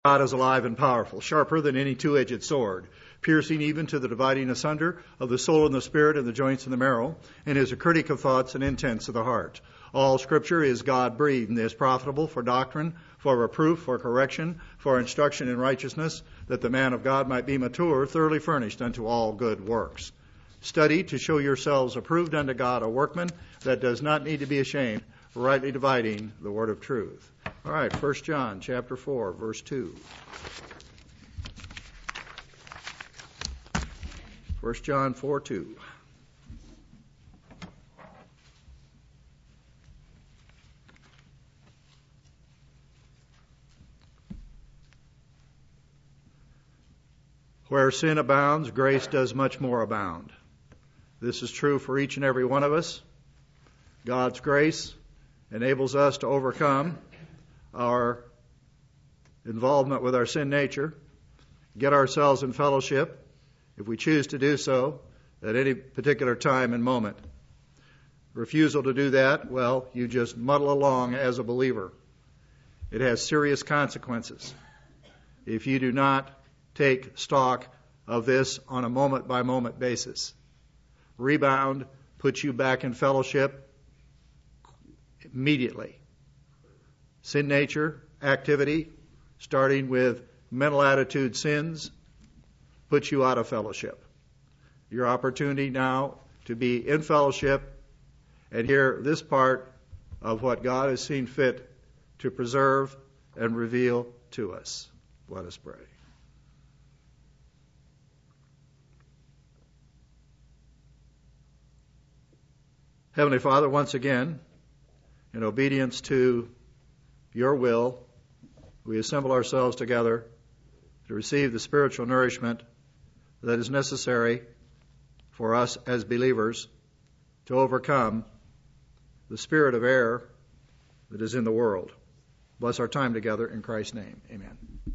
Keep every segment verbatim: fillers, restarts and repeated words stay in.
God is alive and powerful, sharper than any two-edged sword, piercing even to the dividing asunder of the soul and the spirit and the joints and the marrow, and is a critic of thoughts and intents of the heart. All Scripture is God-breathed and is profitable for doctrine, for reproof, for correction, for instruction in righteousness, that the man of God might be mature, thoroughly furnished unto all good works. Study to show yourselves approved unto God, a workman that does not need to be ashamed, rightly dividing the word of truth. All right, First John chapter four, verse two. First John four two. Where sin abounds, grace does much more abound. This is true for each and every one of us. God's grace enables us to overcome our involvement with our sin nature, get ourselves in fellowship, if we choose to do so, at any particular time and moment. Refusal to do that, well, you just muddle along as a believer. It has serious consequences if you do not take stock of this on a moment-by-moment basis. Rebound puts you back in fellowship immediately. Sin nature, activity, starting with mental attitude sins, puts you out of fellowship. Your opportunity now to be in fellowship and hear this part of what God has seen fit to preserve and reveal to us. Let us pray. Heavenly Father, once again, in obedience to your will, we assemble ourselves together to receive the spiritual nourishment that is necessary for us as believers to overcome the spirit of error that is in the world. Bless our time together in Christ's name. Amen.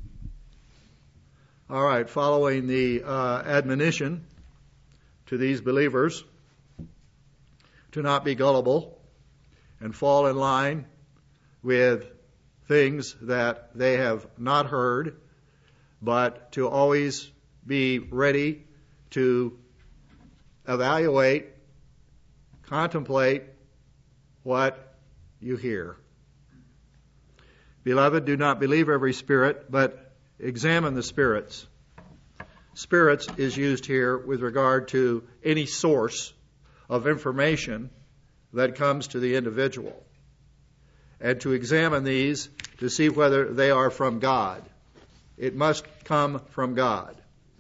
All right, following the uh, admonition to these believers to not be gullible and fall in line with things that they have not heard, but to always be ready to evaluate, contemplate what you hear. Beloved, do not believe every spirit, but examine the spirits. Spirits is used here with regard to any source of information that comes to the individual, and to examine these to see whether they are from God. It must come from God.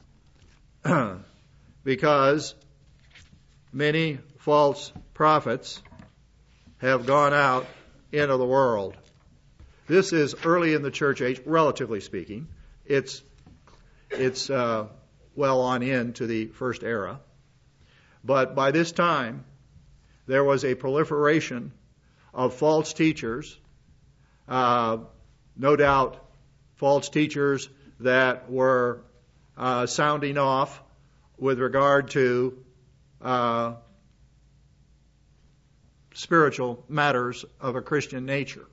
Because many false prophets have gone out into the world. This is early in the church age, relatively speaking. It's it's uh, well on into the first era. But by this time, there was a proliferation of false teachers, uh, no doubt false teachers that were uh, sounding off with regard to uh, spiritual matters of a Christian nature.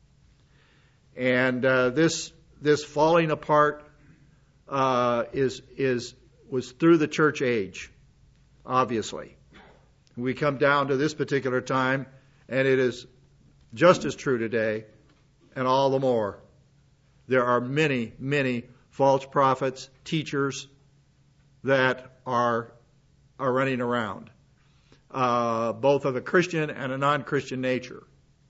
And uh, this this falling apart uh, is is was through the church age, obviously. We come down to this particular time, and it is just as true today, and all the more. There are many, many false prophets, teachers that are are running around, uh, both of a Christian and a non-Christian nature,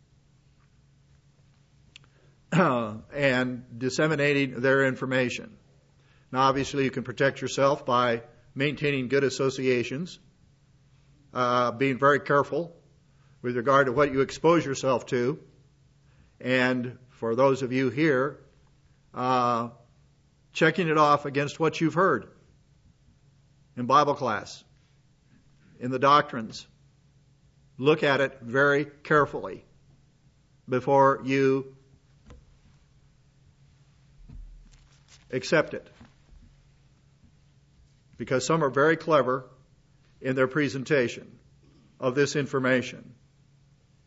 and disseminating their information. Now, obviously, you can protect yourself by maintaining good associations, uh, being very careful with regard to what you expose yourself to, and for those of you here, uh, checking it off against what you've heard in Bible class, in the doctrines. Look at it very carefully before you accept it. Because some are very clever in their presentation of this information.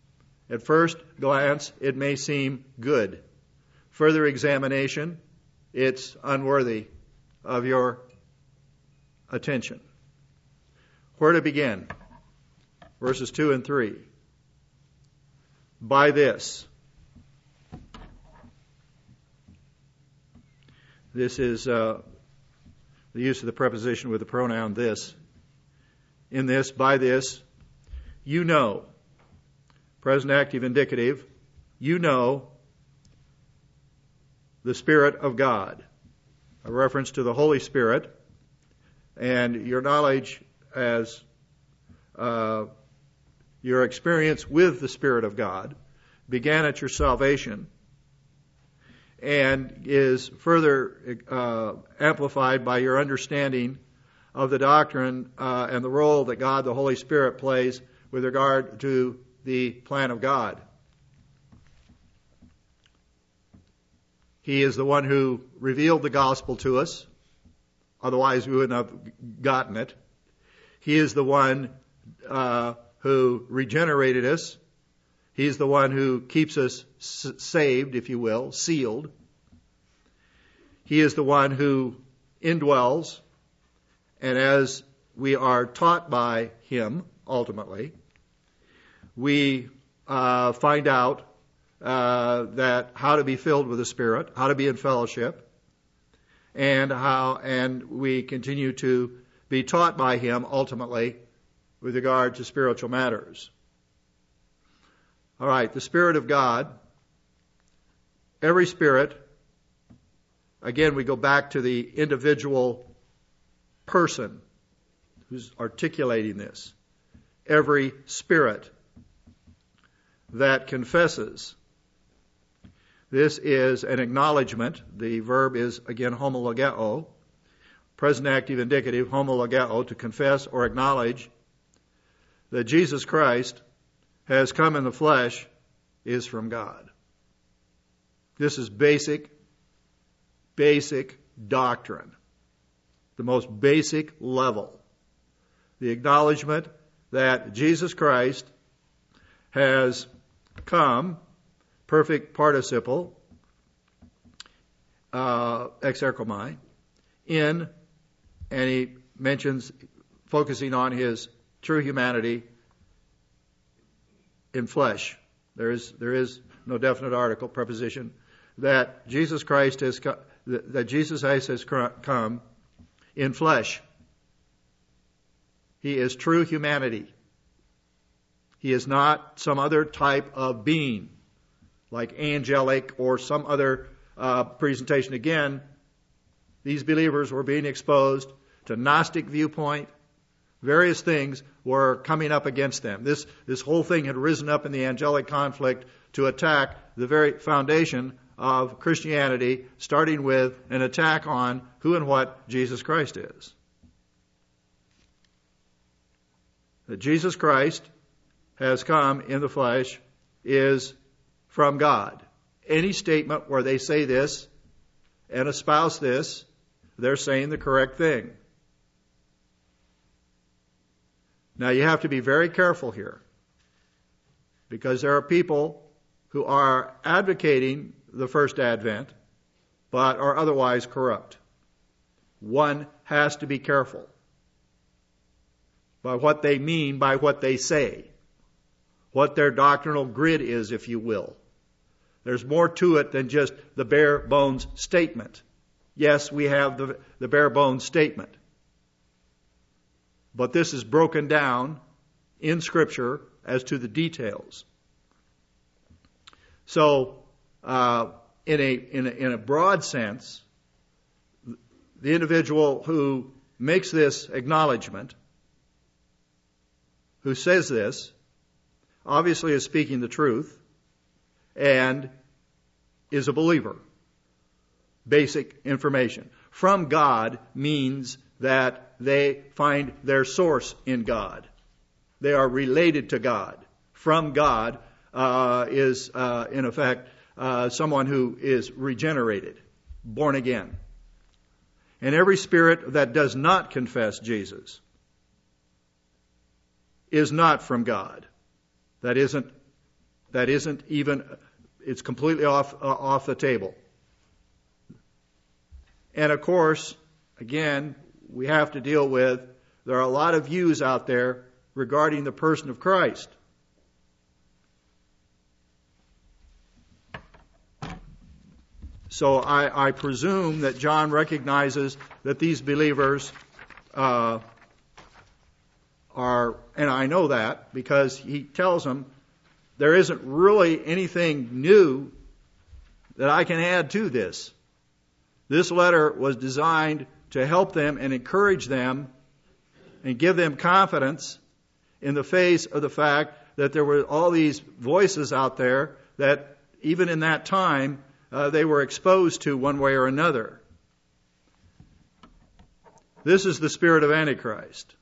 At first glance, it may seem good. Further examination it's unworthy of your attention. Where to begin? Verses two and three. By this. This is uh, the use of the preposition with the pronoun this. In this, by this, you know. Present active indicative. You know the Spirit of God. A reference to the Holy Spirit. And your knowledge as uh, your experience with the Spirit of God began at your salvation and is further uh, amplified by your understanding of the doctrine uh, and the role that God, the Holy Spirit, plays with regard to the plan of God. He is the one who revealed the gospel to us. Otherwise, we wouldn't have gotten it. He is the one uh, who regenerated us. He's the one who keeps us s- saved, if you will, sealed. He is the one who indwells. And as we are taught by Him, ultimately, we uh, find out uh, that how to be filled with the Spirit, how to be in fellowship, and how, and we continue to be taught by Him, ultimately, with regard to spiritual matters. All right, the Spirit of God, every spirit, again, we go back to the individual person who's articulating this. Every spirit that confesses. This is an acknowledgement. The verb is, again, homologeo. Present active indicative, homologeo, to confess or acknowledge that Jesus Christ has come in the flesh is from God. This is basic, basic doctrine. The most basic level. The acknowledgement that Jesus Christ has come, perfect participle, uh, exerchomai, in, and he mentions, focusing on his true humanity, in flesh. There is there is no definite article, preposition, that Jesus Christ has come, that Jesus Christ has come in flesh. He is true humanity. He is not some other type of being, like angelic or some other uh, presentation. Again, these believers were being exposed to Gnostic viewpoint. Various things were coming up against them. This, this whole thing had risen up in the angelic conflict to attack the very foundation of Christianity, starting with an attack on who and what Jesus Christ is. That Jesus Christ has come in the flesh is from God. Any statement where they say this and espouse this, they're saying the correct thing. Now you have to be very careful here, because there are people who are advocating the first advent, but are otherwise corrupt. One has to be careful by what they mean by what they say, what their doctrinal grid is, if you will. There's more to it than just the bare bones statement. Yes, we have the, the bare bones statement. But this is broken down in Scripture as to the details. So, uh, in a, in a in a broad sense, the individual who makes this acknowledgement, who says this, obviously is speaking the truth and is a believer. Basic information. From God means that they find their source in God. They are related to God. From God uh, is, uh, in effect, uh, someone who is regenerated, born again. And every spirit that does not confess Jesus is not from God. That isn't, that isn't even, it's completely off, uh, off the table. And of course, again, we have to deal with, there are a lot of views out there regarding the person of Christ. So I, I presume that John recognizes that these believers uh, are, and I know that because he tells them there isn't really anything new that I can add to this. This letter was designed to help them and encourage them and give them confidence in the face of the fact that there were all these voices out there that even in that time uh, they were exposed to one way or another. This is the spirit of Antichrist.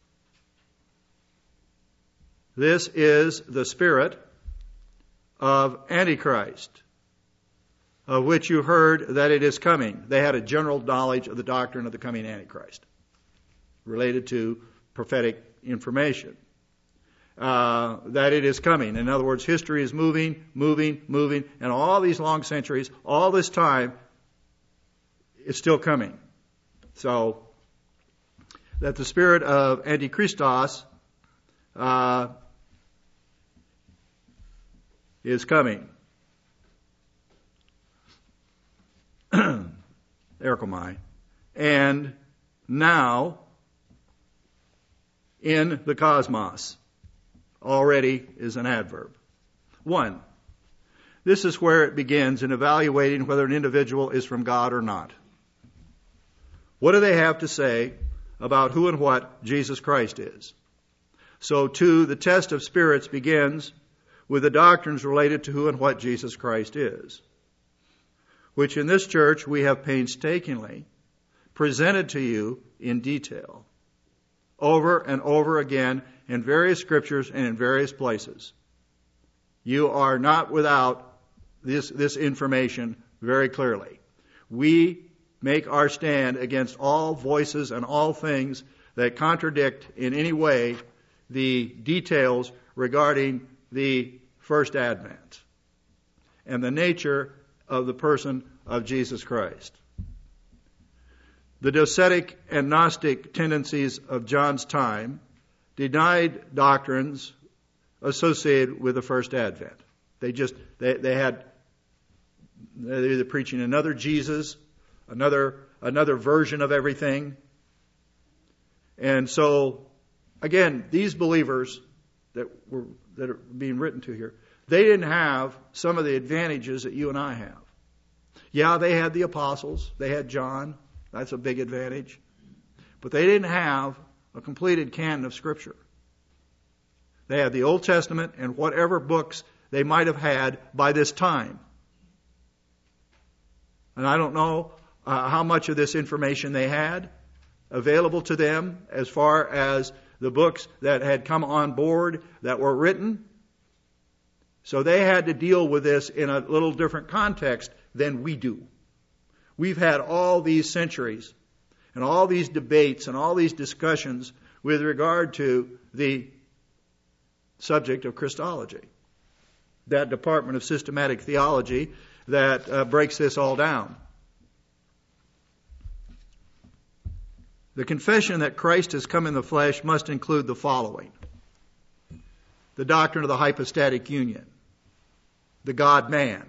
This is the spirit of Antichrist, of which you heard that it is coming. They had a general knowledge of the doctrine of the coming Antichrist related to prophetic information. Uh, that it is coming. In other words, history is moving, moving, moving, and all these long centuries, all this time, it's still coming. So, that the spirit of Antichristos uh, is coming. Erkomai. And now, in the cosmos. Already is an adverb. One, this is where it begins in evaluating whether an individual is from God or not. What do they have to say about who and what Jesus Christ is? So, two, the test of spirits begins with the doctrines related to who and what Jesus Christ is, which in this church we have painstakingly presented to you in detail, over and over again in various scriptures and in various places. You are not without this, this information very clearly. We make our stand against all voices and all things that contradict in any way the details regarding the first advent and the nature of the person of Jesus Christ. The Docetic and Gnostic tendencies of John's time denied doctrines associated with the first advent. They just, they, they had, they're either preaching another Jesus, another, another version of everything. And so, again, these believers that were, that are being written to here, they didn't have some of the advantages that you and I have. Yeah, they had the apostles, they had John, that's a big advantage. But they didn't have a completed canon of Scripture. They had the Old Testament and whatever books they might have had by this time. And I don't know uh, how much of this information they had available to them as far as the books that had come on board that were written. So they had to deal with this in a little different context than we do. We've had all these centuries and all these debates and all these discussions with regard to the subject of Christology, that department of systematic theology that uh, breaks this all down. The confession that Christ has come in the flesh must include the following: the doctrine of the hypostatic union, the God-man,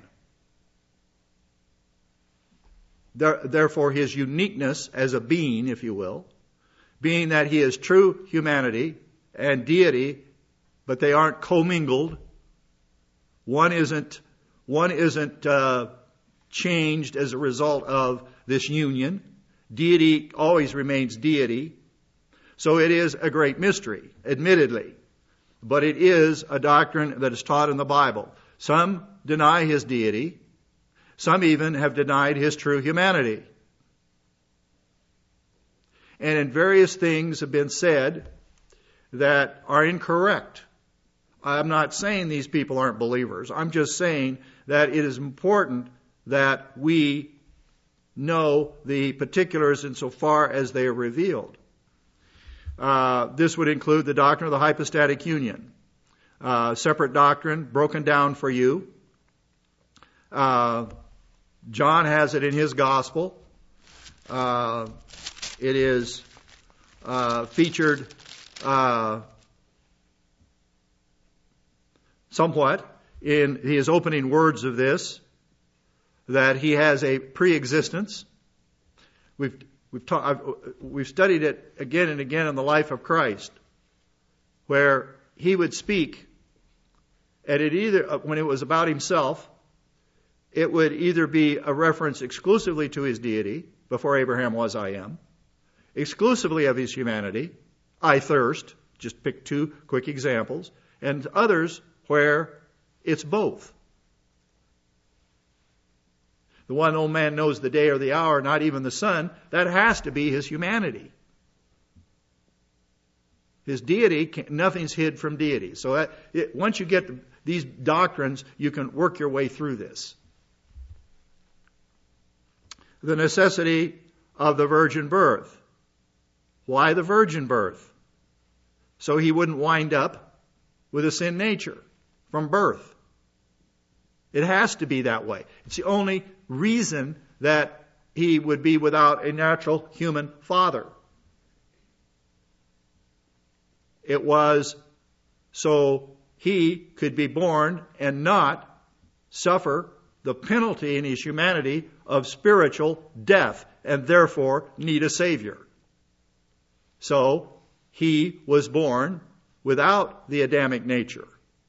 therefore his uniqueness as a being, if you will, being that he is true humanity and deity, but they aren't commingled. One isn't, one isn't uh, changed as a result of this union. Deity always remains deity. So it is a great mystery, admittedly. But it is a doctrine that is taught in the Bible. Some deny his deity. Some even have denied his true humanity. And in various things have been said that are incorrect. I'm not saying these people aren't believers. I'm just saying that it is important that we know the particulars insofar as they are revealed. Uh, this would include the doctrine of the hypostatic union. Uh, separate doctrine, broken down for you. Uh, John has it in his gospel. Uh, it is uh, featured uh, somewhat in his opening words of this, that he has a pre-existence. We've we've ta- we've studied it again and again in the life of Christ, where he would speak, and it either when it was about himself, it would either be a reference exclusively to his deity, before Abraham was, I am, exclusively of his humanity, I thirst. Just pick two quick examples, and others where it's both. The one old man knows the day or the hour, not even the son. That has to be his humanity. His deity, nothing's hid from deity. So that, it, once you get the, these doctrines, you can work your way through this. The necessity of the virgin birth. Why the virgin birth? So he wouldn't wind up with a sin nature from birth. It has to be that way. It's the only reason that he would be without a natural human father. It was so he could be born and not suffer the penalty in his humanity of spiritual death, and therefore need a Savior. So he was born without the Adamic nature.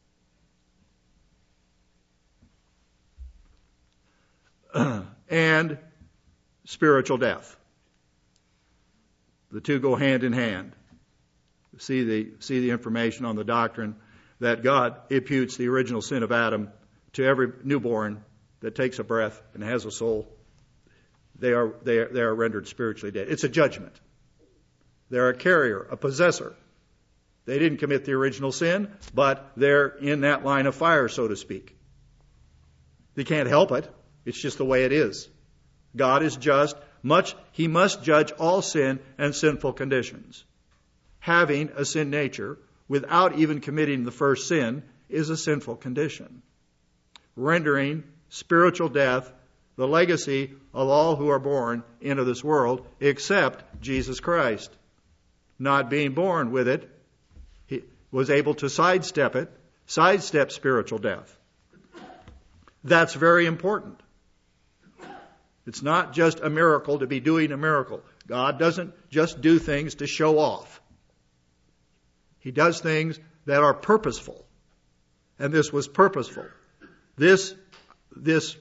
And spiritual death. The two go hand in hand. See the, see the information on the doctrine that God imputes the original sin of Adam to every newborn that takes a breath and has a soul. They are, they are, they are rendered spiritually dead. It's a judgment. They're a carrier, a possessor. They didn't commit the original sin, but they're in that line of fire, so to speak. They can't help it. It's just the way it is. God is just. Much, He must judge all sin and sinful conditions. Having a sin nature without even committing the first sin is a sinful condition. Rendering spiritual death the legacy of all who are born into this world except Jesus Christ. Not being born with it, he was able to sidestep it, sidestep spiritual death. That's very important. It's not just a miracle to be doing a miracle. God doesn't just do things to show off. He does things that are purposeful. And this was purposeful. This, this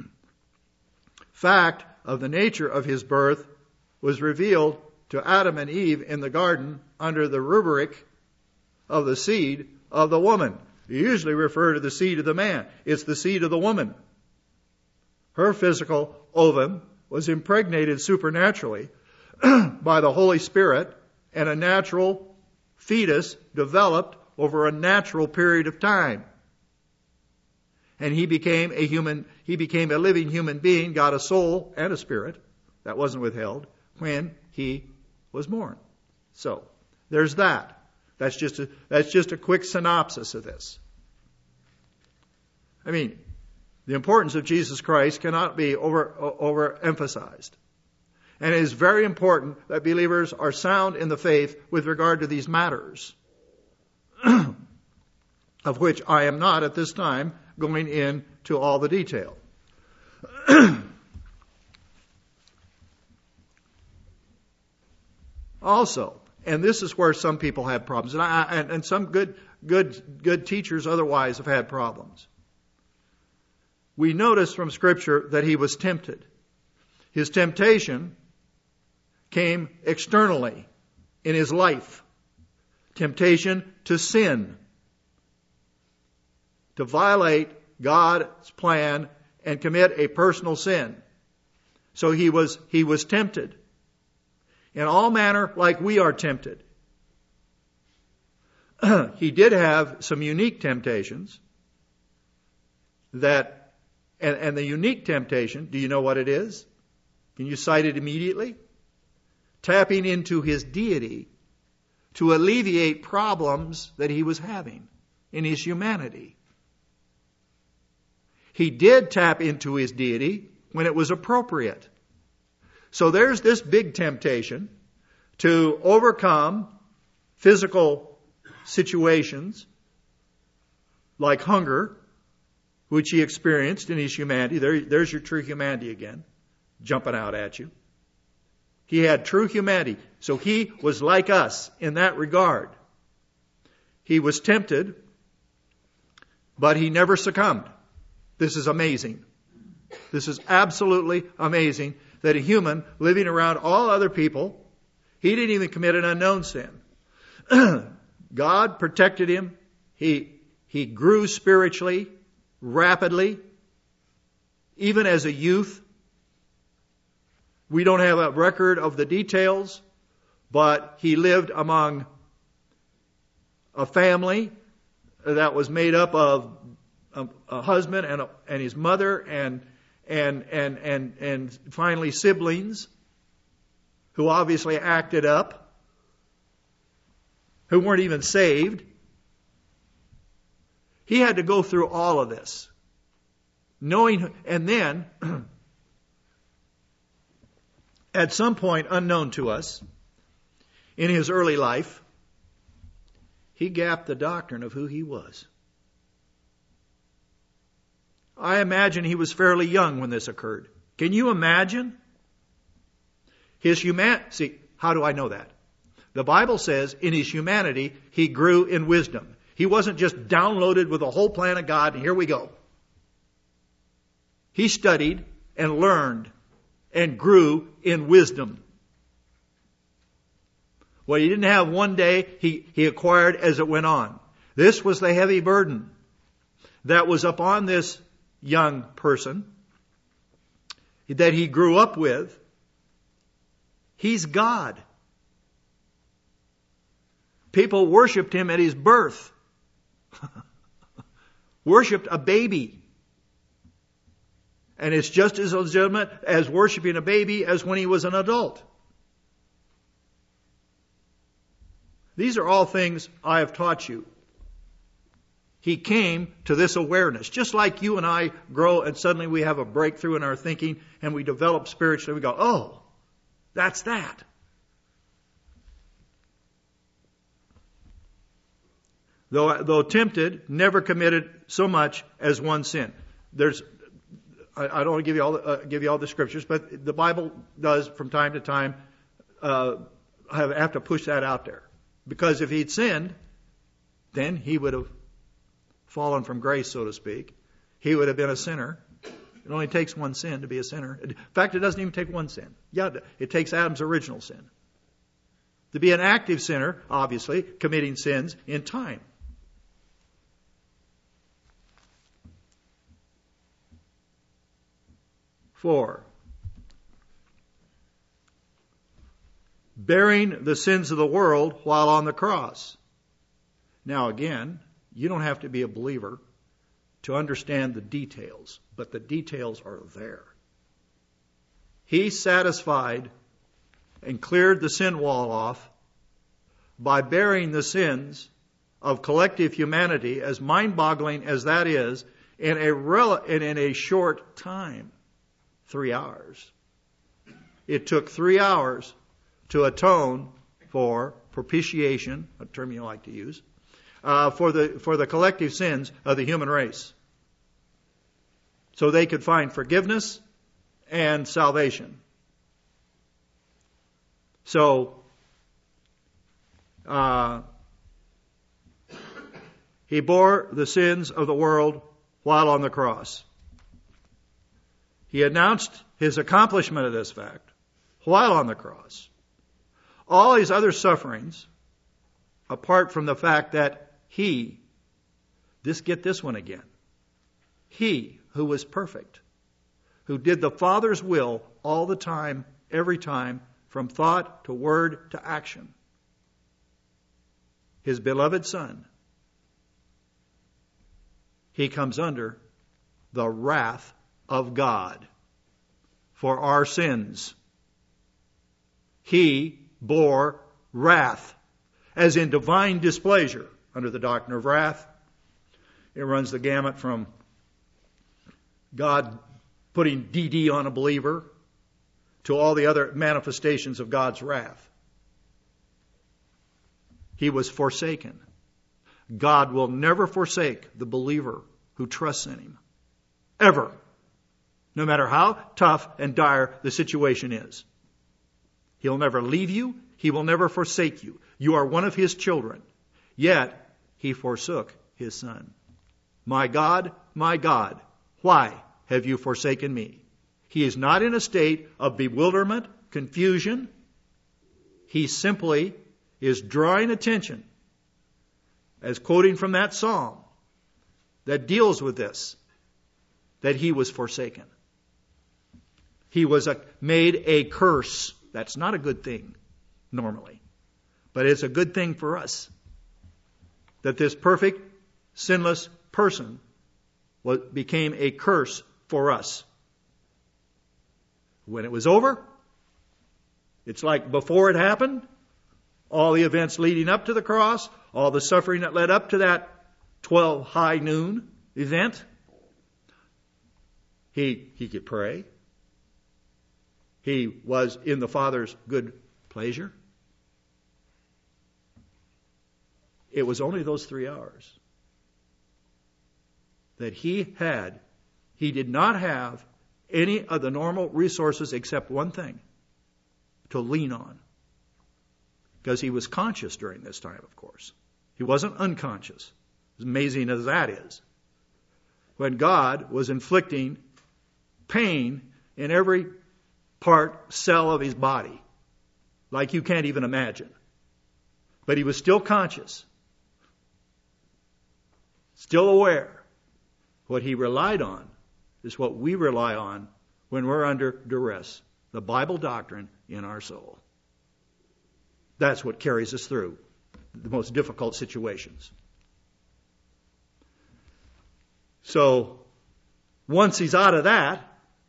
fact of the nature of his birth was revealed to Adam and Eve in the garden under the rubric of the seed of the woman. You usually refer to the seed of the man. It's the seed of the woman. Her physical ovum was impregnated supernaturally by the Holy Spirit, and a natural fetus developed over a natural period of time. And he became a human, he became a living human being, got a soul and a spirit. That wasn't withheld when he was born. So, there's that. That's just a, that's just a quick synopsis of this. I mean, the importance of Jesus Christ cannot be over, overemphasized. And it is very important that believers are sound in the faith with regard to these matters, of which I am not at this time going into all the detail. Also, and this is where some people have problems, and, I, and, and some good, good, good teachers otherwise have had problems. We notice from Scripture that he was tempted. His temptation came externally in his life. Temptation to sin, to violate God's plan and commit a personal sin. So he was, he was tempted in all manner like we are tempted. He did have some unique temptations that And, and the unique temptation, do you know what it is? Can you cite it immediately? Tapping into his deity to alleviate problems that he was having in his humanity. He did tap into his deity when it was appropriate. So there's this big temptation to overcome physical situations like hunger, which he experienced in his humanity. There, there's your true humanity again, jumping out at you. He had true humanity. So he was like us in that regard. He was tempted, but he never succumbed. This is amazing. This is absolutely amazing that a human living around all other people, he didn't even commit an unknown sin. God protected him. He, he grew spiritually, rapidly, even as a youth. We don't have a record of the details, but he lived among a family that was made up of a, a husband and, a, and his mother and, and, and, and, and finally siblings who obviously acted up, who weren't even saved. He had to go through all of this, knowing, and then at some point unknown to us in his early life, he gapped the doctrine of who he was. I imagine he was fairly young when this occurred. Can you imagine? His human, see, how do I know that? The Bible says in his humanity, he grew in wisdom. He wasn't just downloaded with the whole plan of God and here we go. He studied and learned and grew in wisdom. What he didn't have one day, he, he acquired as it went on. This was the heavy burden that was upon this young person that he grew up with. He's God. People worshipped him at his birth. Worshipped a baby. And it's just as legitimate as worshiping a baby as when he was an adult. These are all things I have taught you. He came to this awareness. Just like you and I grow and suddenly we have a breakthrough in our thinking and we develop spiritually. We go, oh, that's that. Though, though tempted, never committed so much as one sin. There's, I, I don't want to give you all the, uh, give you all the scriptures, but the Bible does from time to time uh, have, have to push that out there. Because if he'd sinned, then he would have fallen from grace, so to speak. He would have been a sinner. It only takes one sin to be a sinner. In fact, it doesn't even take one sin. Yeah, it takes Adam's original sin. To be an active sinner, obviously, committing sins in time. Four. Bearing the sins of the world while on the cross. Now again, you don't have to be a believer to understand the details, but the details are there. He satisfied and cleared the sin wall off by bearing the sins of collective humanity, as mind-boggling as that is, in a rel- and in a short time. Three hours. It took three hours to atone for propitiation, a term you like to use, uh, for the for the collective sins of the human race. So they could find forgiveness and salvation. So, uh, he bore the sins of the world while on the cross. He announced his accomplishment of this fact while on the cross. All his other sufferings, apart from the fact that he, this get this one again, he who was perfect, who did the Father's will all the time, every time, from thought to word to action, his beloved Son, he comes under the wrath of God for our sins. He bore wrath, as in divine displeasure under the doctrine of wrath. It runs the gamut from God putting D D on a believer to all the other manifestations of God's wrath. He was forsaken. God will never forsake the believer who trusts in Him. Ever. No matter how tough and dire the situation is. He'll never leave you. He will never forsake you. You are one of His children. Yet, He forsook His Son. My God, my God, why have you forsaken me? He is not in a state of bewilderment, confusion. He simply is drawing attention, as quoting from that psalm that deals with this, that He was forsaken. He was a, made a curse. That's not a good thing, normally. But it's a good thing for us. That this perfect, sinless person was, became a curse for us. When it was over, it's like before it happened, all the events leading up to the cross, all the suffering that led up to that twelve high noon event, he, he could pray. He was in the Father's good pleasure. It was only those three hours that he had. He did not have any of the normal resources except one thing, to lean on. Because he was conscious during this time, of course. He wasn't unconscious, as amazing as that is. When God was inflicting pain in every part, cell of his body, like you can't even imagine. But he was still conscious, still aware. What he relied on is what we rely on when we're under duress, the Bible doctrine in our soul. That's what carries us through the most difficult situations. So, once he's out of that,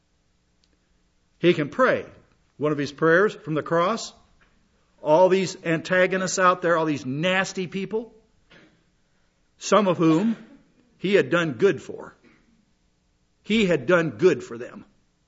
he can pray. One of his prayers from the cross, all these antagonists out there, all these nasty people, some of whom he had done good for. He had done good for them.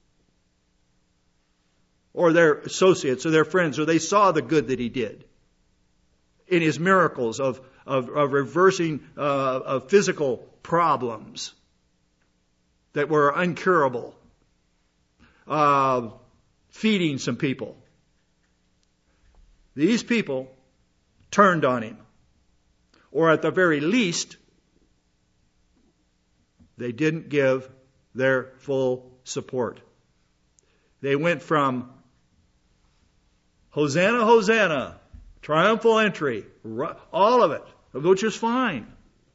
Or their associates or their friends, or they saw the good that he did in his miracles of, of, of reversing uh, of physical problems that were incurable, uh, feeding some people. These people turned on him, or at the very least, they didn't give their full support. They went from Hosanna, Hosanna, triumphal entry, all of it, which is fine.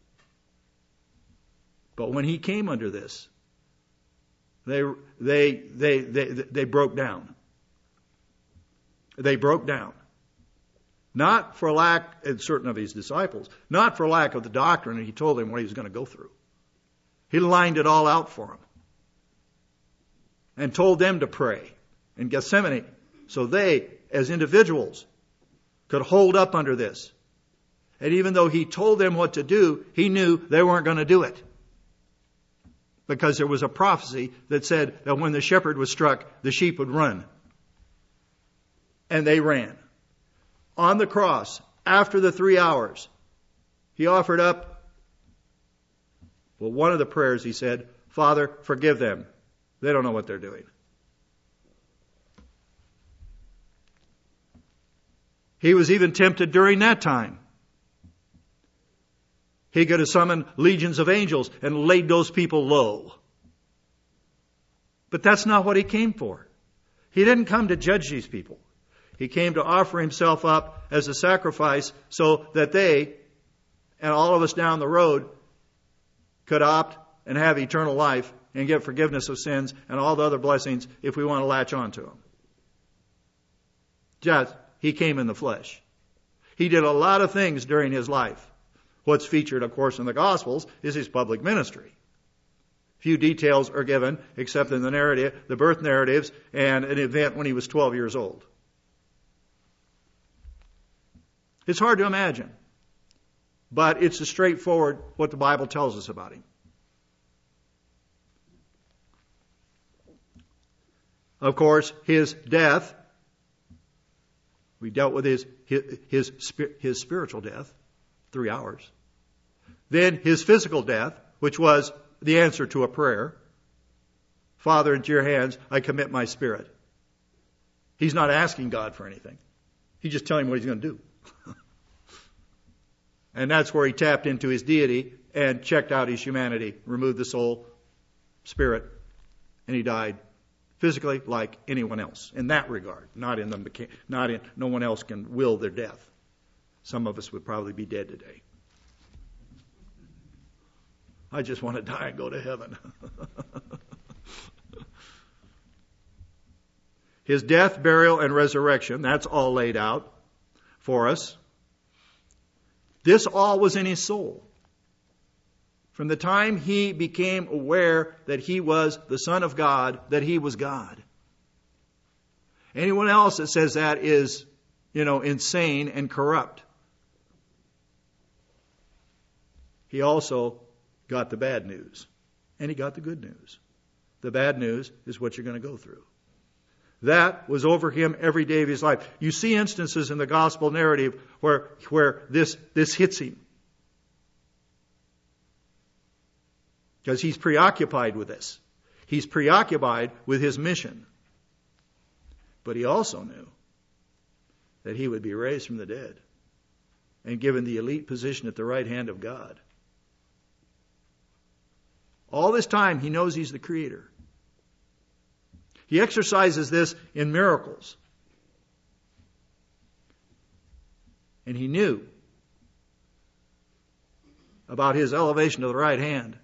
But when he came under this, they they they they they broke down. They broke down. Not for lack, and certain of his disciples, not for lack of the doctrine, and he told them what he was going to go through. He lined it all out for them. And told them to pray in Gethsemane. So they, as individuals, could hold up under this. And even though he told them what to do, he knew they weren't going to do it. Because there was a prophecy that said that when the shepherd was struck, the sheep would run. And they ran. On the cross, after the three hours, he offered up, well, one of the prayers he said, Father, forgive them. They don't know what they're doing. He was even tempted during that time. He could have summoned legions of angels and laid those people low. But that's not what he came for. He didn't come to judge these people. He came to offer himself up as a sacrifice so that they, and all of us down the road, could opt and have eternal life and get forgiveness of sins and all the other blessings if we want to latch on to them. Just, he came in the flesh. He did a lot of things during his life. What's featured, of course, in the Gospels is his public ministry. Few details are given, except in the narrative, the birth narratives, and an event when he was twelve years old. It's hard to imagine, but it's a straightforward what the Bible tells us about him. Of course, his death. We dealt with his, his, his, his spiritual death, three hours. Then his physical death, which was the answer to a prayer. Father, into your hands I commit my spirit. He's not asking God for anything. He's just telling him what he's going to do. And that's where he tapped into his deity and checked out his humanity, removed the soul, spirit, and he died physically like anyone else in that regard. Not in the not in no one else can will their death. Some of us would probably be dead today. I just want to die and go to heaven. His death, burial, and resurrection, that's all laid out for us. This all was in his soul. From the time he became aware that he was the Son of God, that he was God. Anyone else that says that is, you know, insane and corrupt. He also got the bad news. And he got the good news. The bad news is what you're going to go through. That was over him every day of his life. You see instances in the gospel narrative where, where this, this hits him. Because he's preoccupied with this. He's preoccupied with his mission. But he also knew that he would be raised from the dead and given the elite position at the right hand of God. All this time he knows he's the Creator. He exercises this in miracles. And he knew about his elevation to the right hand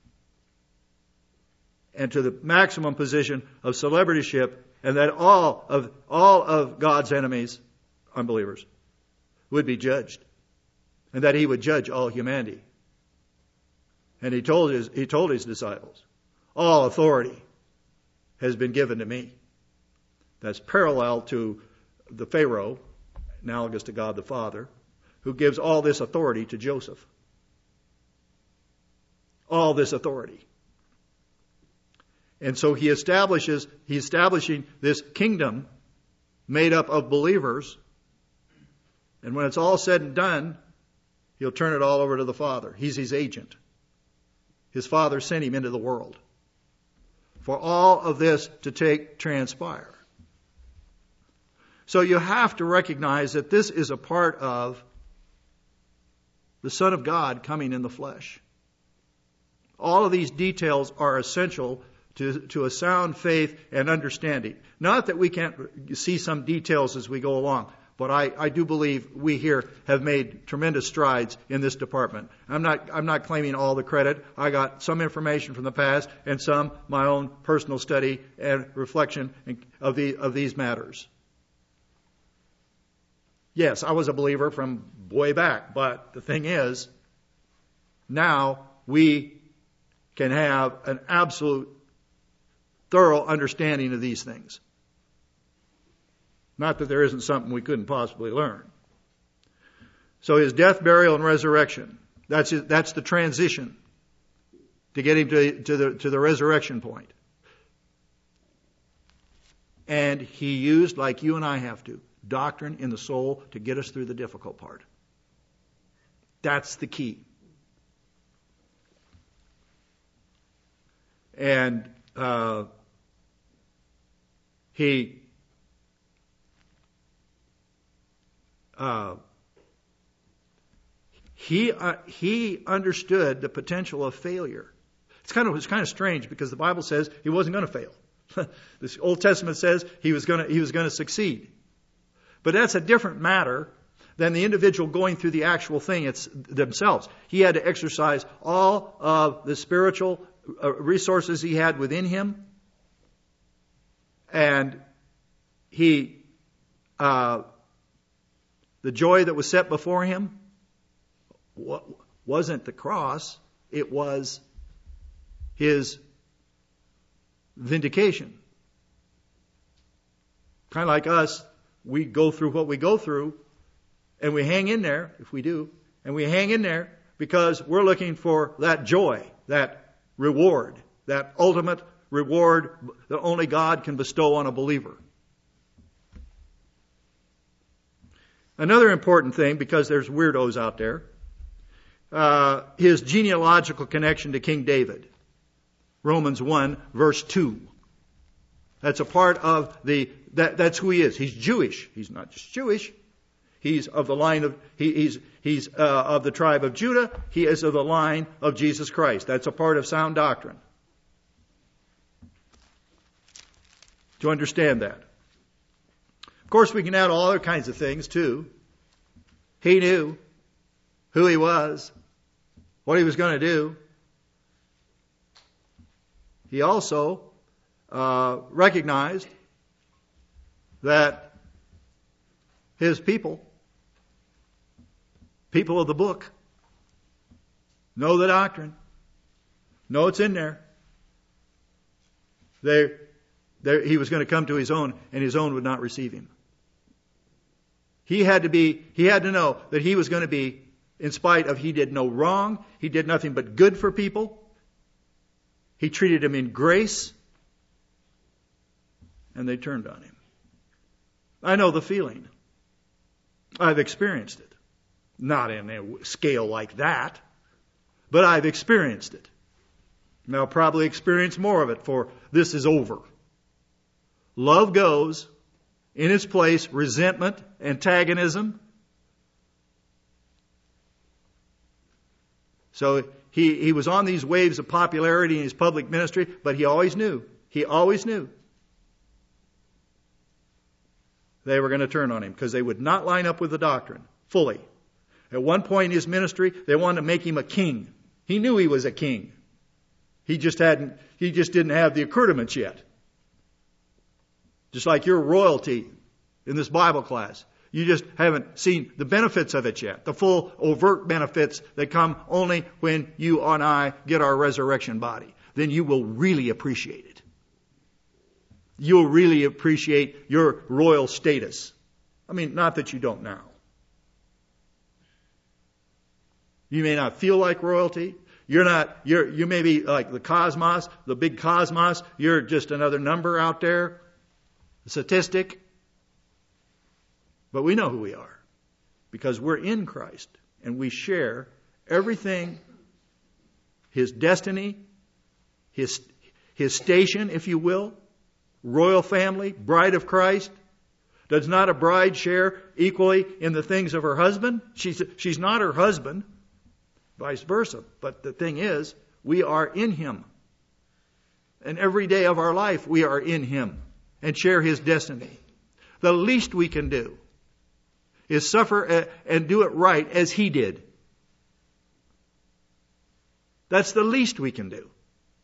and to the maximum position of celebrityship, and that all of all of God's enemies, unbelievers, would be judged, and that he would judge all humanity. And he told his he told his disciples, all authority has been given to me. That's parallel to the Pharaoh, analogous to God the Father, who gives all this authority to Joseph. All this authority. And so he establishes, he's establishing this kingdom made up of believers. And when it's all said and done, he'll turn it all over to the Father. He's his agent. His Father sent him into the world for all of this to take transpire. So you have to recognize that this is a part of the Son of God coming in the flesh. All of these details are essential to, to a sound faith and understanding. Not that we can't see some details as we go along, but I, I do believe we here have made tremendous strides in this department. I'm not, I'm not claiming all the credit. I got some information from the past and some my own personal study and reflection of the, of these matters. Yes, I was a believer from way back, but the thing is, now we can have an absolute thorough understanding of these things. Not that there isn't something we couldn't possibly learn. So his death, burial, and resurrection. That's his, that's the transition to get him to, to the to the resurrection point. And he used, like you and I have to, doctrine in the soul to get us through the difficult part. That's the key. And uh, he uh, he uh, he understood the potential of failure. It's kind of it's kind of strange because the Bible says he wasn't going to fail. This Old Testament says he was going to he was going to succeed. But that's a different matter than the individual going through the actual thing it's themselves. He had to exercise all of the spiritual uh, resources he had within him. And he, uh, the joy that was set before him wasn't the cross. It was his vindication. Kind of like us. We go through what we go through, and we hang in there, if we do, and we hang in there because we're looking for that joy, that reward, that ultimate reward that only God can bestow on a believer. Another important thing, because there's weirdos out there, uh, his genealogical connection to King David. Romans one, verse two. That's a part of the, that, that's who he is. He's Jewish. He's not just Jewish. He's of the line of, he, he's, he's uh, of the tribe of Judah. He is of the line of Jesus Christ. That's a part of sound doctrine. To understand that. Of course, we can add all other kinds of things too. He knew who he was, what he was going to do. He also uh, recognized that his people, people of the book, know the doctrine, know it's in there. They, they, he was going to come to his own, and his own would not receive him. He had to be, he had to know that he was going to be, in spite of he did no wrong, he did nothing but good for people. He treated them in grace, and they turned on him. I know the feeling. I've experienced it. Not in a scale like that, but I've experienced it. And I'll probably experience more of it, for this is over. Love goes. In its place, resentment, antagonism. So he, he was on these waves of popularity in his public ministry, but he always knew, he always knew they were going to turn on him because they would not line up with the doctrine fully. At one point in his ministry, they wanted to make him a king. He knew he was a king. He just hadn't, he just didn't have the accoutrements yet. Just like your royalty in this Bible class. You just haven't seen the benefits of it yet. The full overt benefits that come only when you and I get our resurrection body. Then you will really appreciate it. You'll really appreciate your royal status. I mean, not that you don't now. You may not feel like royalty. You're not, you're, you may be like the cosmos, the big cosmos. You're just another number out there. A statistic. But we know who we are because we're in Christ and we share everything, his destiny, his, his station, if you will, royal family, bride of Christ. Does not a bride share equally in the things of her husband? She's, she's not her husband, vice versa. But the thing is, we are in him. And every day of our life, we are in him. And share his destiny. The least we can do is suffer and do it right as he did. That's the least we can do.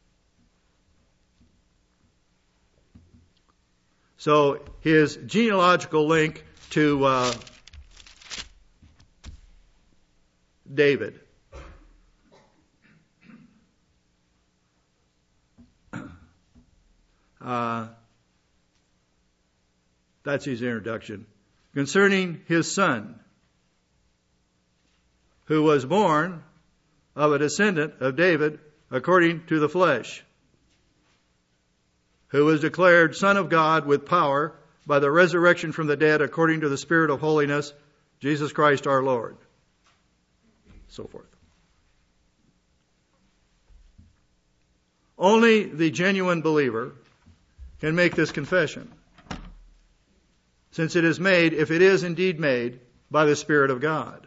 So his genealogical link to uh, David. Uh, That's his introduction. Concerning his son, who was born of a descendant of David according to the flesh, who was declared Son of God with power by the resurrection from the dead according to the Spirit of holiness, Jesus Christ our Lord. So forth. Only the genuine believer can make this confession, since it is made, if it is indeed made, by the Spirit of God.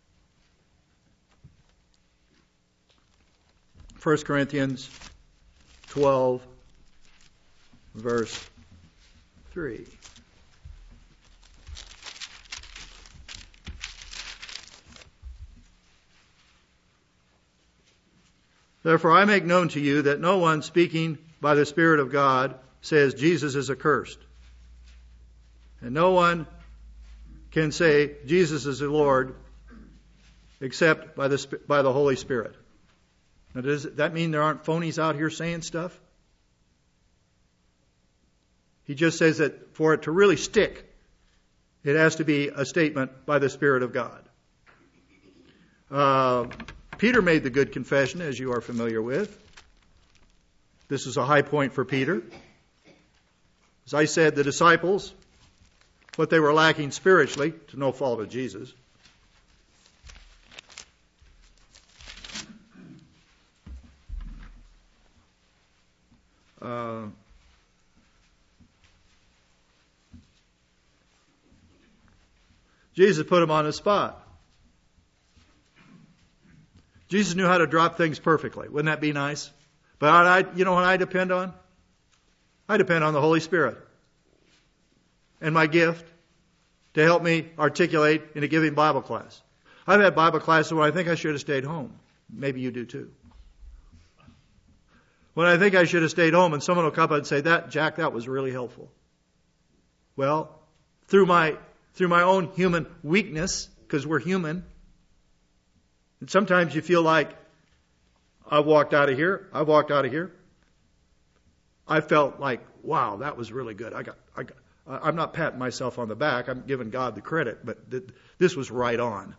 First Corinthians twelve, verse three. Therefore I make known to you that no one speaking by the Spirit of God says Jesus is accursed. And no one can say Jesus is the Lord except by the by the Holy Spirit. Now, does that mean there aren't phonies out here saying stuff? He just says that for it to really stick, it has to be a statement by the Spirit of God. Uh, Peter made the good confession, as you are familiar with. This is a high point for Peter. As I said, the disciples, what they were lacking spiritually, to no fault of Jesus, uh, Jesus put them on the spot. Jesus knew how to drop things perfectly. Wouldn't that be nice? But I, you know what I depend on? I depend on the Holy Spirit and my gift to help me articulate in a giving Bible class. I've had Bible classes where I think I should have stayed home. Maybe you do too. When I think I should have stayed home and someone will come up and say, "That, Jack, that was really helpful." Well, through my through my own human weakness, because we're human, and sometimes you feel like, I've walked out of here, I've walked out of here. I felt like, wow, that was really good. I got, I got, I'm not patting myself on the back. I'm giving God the credit, but th- this was right on.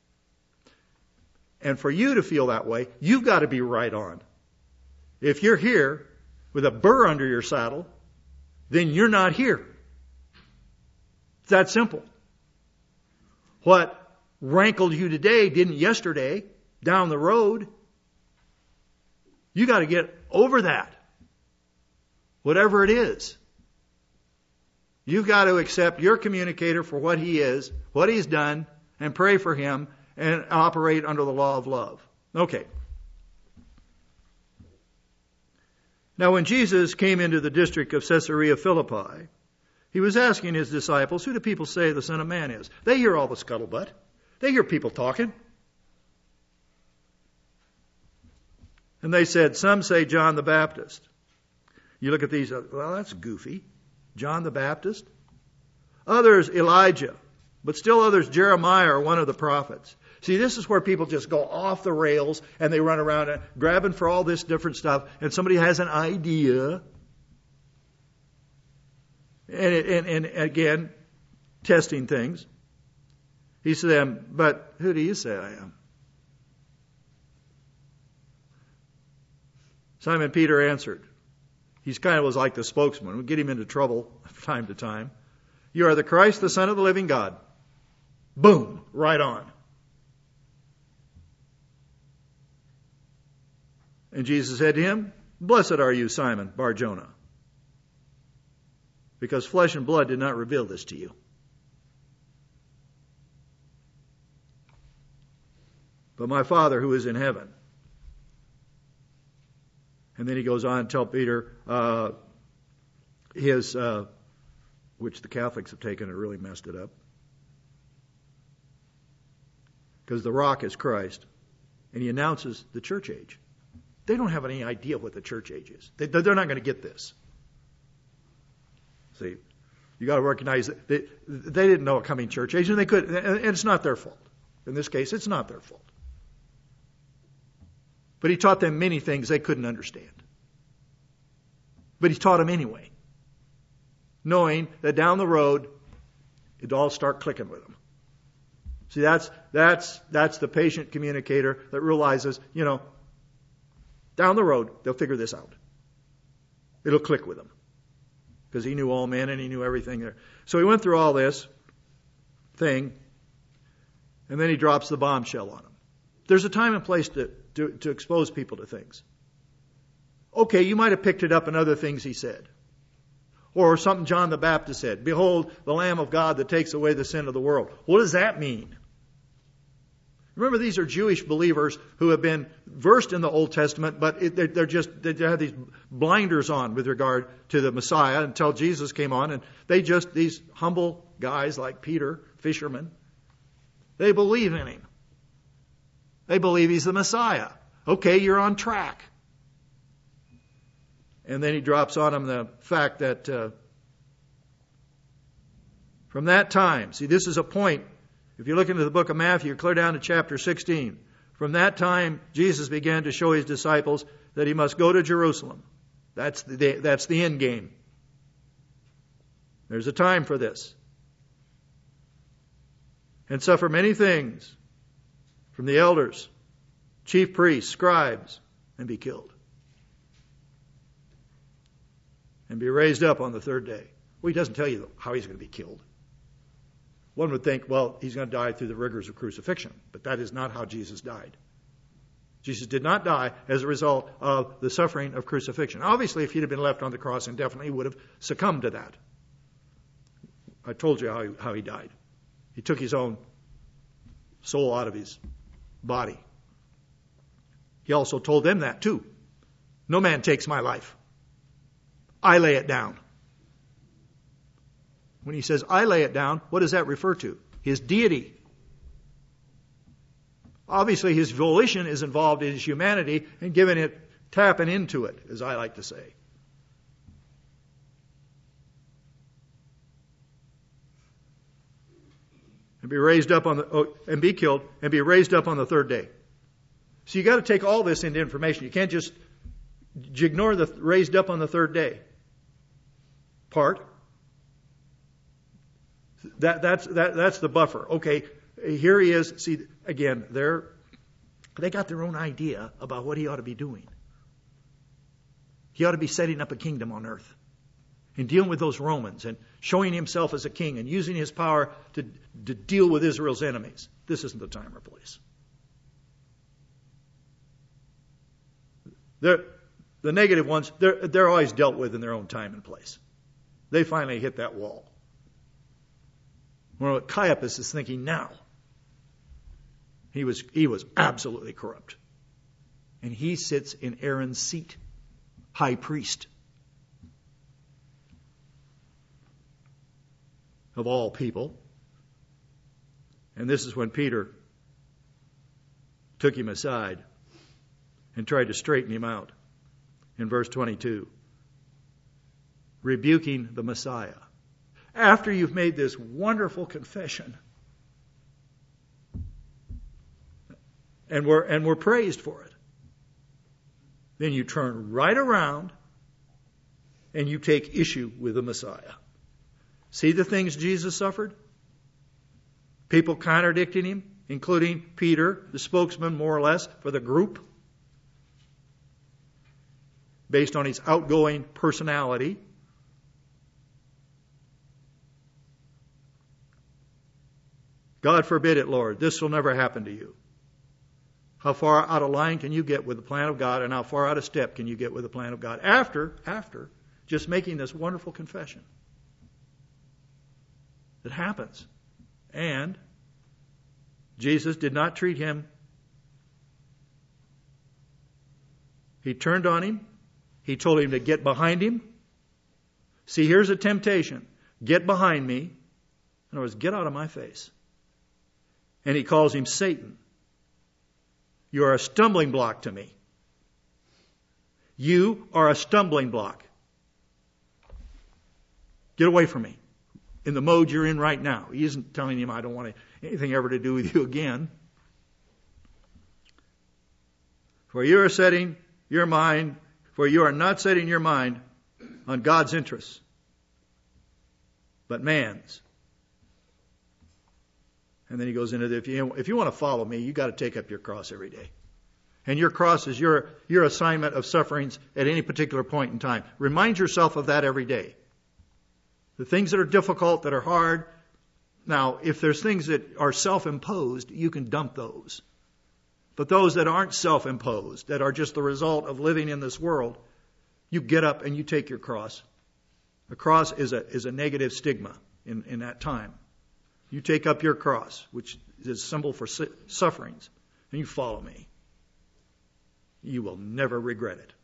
And for you to feel that way, you've got to be right on. If you're here with a burr under your saddle, then you're not here. It's that simple. What rankled you today didn't yesterday down the road. You got to get over that. Whatever it is. You've got to accept your communicator for what he is, what he's done, and pray for him and operate under the law of love. Okay. Now when Jesus came into the district of Caesarea Philippi, he was asking his disciples, "Who do people say the Son of Man is?" They hear all the scuttlebutt. They hear people talking. And they said, "Some say John the Baptist." You look at these, well, that's goofy. John the Baptist. Others, Elijah. But still others, Jeremiah or one of the prophets. See, this is where people just go off the rails and they run around grabbing for all this different stuff. And somebody has an idea. And, and, and again, testing things. He said to them, "But who do you say I am?" Simon Peter answered. He's kind of was like the spokesman. We get him into trouble from time to time. "You are the Christ, the Son of the living God." Boom, right on. And Jesus said to him, "Blessed are you, Simon Bar-Jonah, because flesh and blood did not reveal this to you, but my Father who is in heaven." And then he goes on to tell Peter uh, his, uh, which the Catholics have taken and really messed it up. Because the rock is Christ. And he announces the church age. They don't have any idea what the church age is. They, they're not going to get this. See, you got to recognize that they, they didn't know a coming church age, and they could, and it's not their fault. In this case, it's not their fault. But he taught them many things they couldn't understand. But he taught them anyway, knowing that down the road, it'd all start clicking with them. See, that's that's that's the patient communicator that realizes, you know, down the road, they'll figure this out. It'll click with them. Because he knew all men and he knew everything there. So he went through all this thing, and then he drops the bombshell on them. There's a time and place to, to, to expose people to things. Okay, you might have picked it up in other things he said. Or something John the Baptist said. "Behold, the Lamb of God that takes away the sin of the world." What does that mean? Remember, these are Jewish believers who have been versed in the Old Testament, but it, they're, they're just, they have these blinders on with regard to the Messiah until Jesus came on. And they just, these humble guys like Peter, fishermen, they believe in him. They believe he's the Messiah. Okay, you're on track. And then he drops on them the fact that uh, from that time, see, this is a point. If you look into the book of Matthew, clear down to chapter sixteen. From that time, Jesus began to show his disciples that he must go to Jerusalem. That's the, that's the end game. There's a time for this. And suffer many things from the elders, chief priests, scribes, and be killed. and be raised up on the third day. Well, he doesn't tell you how he's going to be killed. One would think, well, he's going to die through the rigors of crucifixion, but that is not how Jesus died. Jesus did not die as a result of the suffering of crucifixion. Obviously, if he'd have been left on the cross indefinitely, he would have succumbed to that. I told you how he, how he died. He took his own soul out of his body. He also told them that too. No man takes my life. I lay it down. When he says, I lay it down, what does that refer to? His deity. Obviously, his volition is involved in his humanity and giving it, tapping into it, as I like to say. And be raised up on the, oh, and be killed, and be raised up on the third day. So you got to take all this into information. You can't just ignore the raised up on the third day part. That, that's, that, that's the buffer. Okay, here he is. See, again, they're, they got their own idea about what he ought to be doing. He ought to be setting up a kingdom on earth and dealing with those Romans and showing himself as a king and using his power to, to deal with Israel's enemies. This isn't the time or place. They're, the negative ones, they're, they're always dealt with in their own time and place. They finally hit that wall. Well, Caiaphas is thinking now. He was, he was absolutely corrupt. And he sits in Aaron's seat, high priest of all people. And this is when Peter took him aside and tried to straighten him out. In verse twenty-two, rebuking the Messiah. After you've made this wonderful confession and we're, and we're praised for it, then you turn right around and you take issue with the Messiah. See the things Jesus suffered? People contradicting him, including Peter, the spokesman more or less for the group, based on his outgoing personality. God forbid it, Lord. This will never happen to you. How far out of line can you get with the plan of God, and how far out of step can you get with the plan of God after, after just making this wonderful confession? It happens. And Jesus did not treat him. He turned on him. He told him to get behind him. See, here's a temptation. Get behind me. In other words, get out of my face. And he calls him Satan. You are a stumbling block to me. You are a stumbling block. Get away from me. In the mode you're in right now. He isn't telling him, I don't want anything ever to do with you again. For you are setting your mind, for you are not setting your mind on God's interests, but man's. And then he goes into the, if you, if you want to follow me, you got to take up your cross every day. And your cross is your, your assignment of sufferings at any particular point in time. Remind yourself of that every day. The things that are difficult, that are hard. Now, if there's things that are self-imposed, you can dump those. But those that aren't self-imposed, that are just the result of living in this world, you get up and you take your cross. A cross is a, is a negative stigma in, in that time. You take up your cross, which is a symbol for su- sufferings, and you follow me. You will never regret it.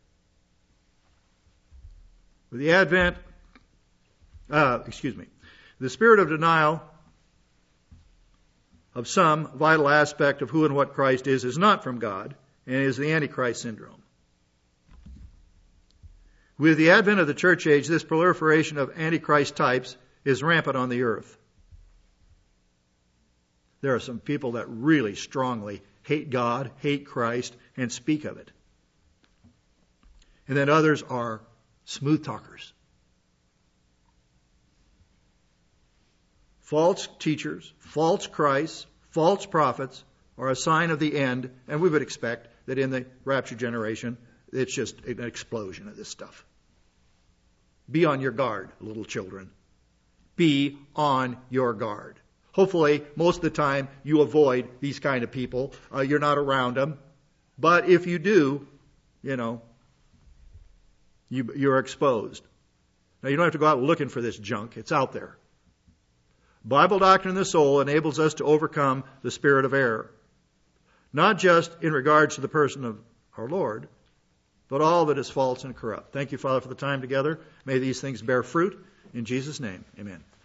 With the advent, uh, excuse me, the spirit of denial of some vital aspect of who and what Christ is is not from God and is the Antichrist syndrome. With the advent of the church age, this proliferation of Antichrist types is rampant on the earth. There are some people that really strongly hate God, hate Christ, and speak of it. And then others are smooth talkers. False teachers, false Christs, false prophets are a sign of the end, and we would expect that in the rapture generation, it's just an explosion of this stuff. Be on your guard, little children. Be on your guard. Hopefully, most of the time, you avoid these kind of people. Uh, you're not around them. But if you do, you know, you, you're exposed. Now, you don't have to go out looking for this junk. It's out there. Bible doctrine of the soul enables us to overcome the spirit of error. Not just in regards to the person of our Lord, but all that is false and corrupt. Thank you, Father, for the time together. May these things bear fruit. In Jesus' name, amen.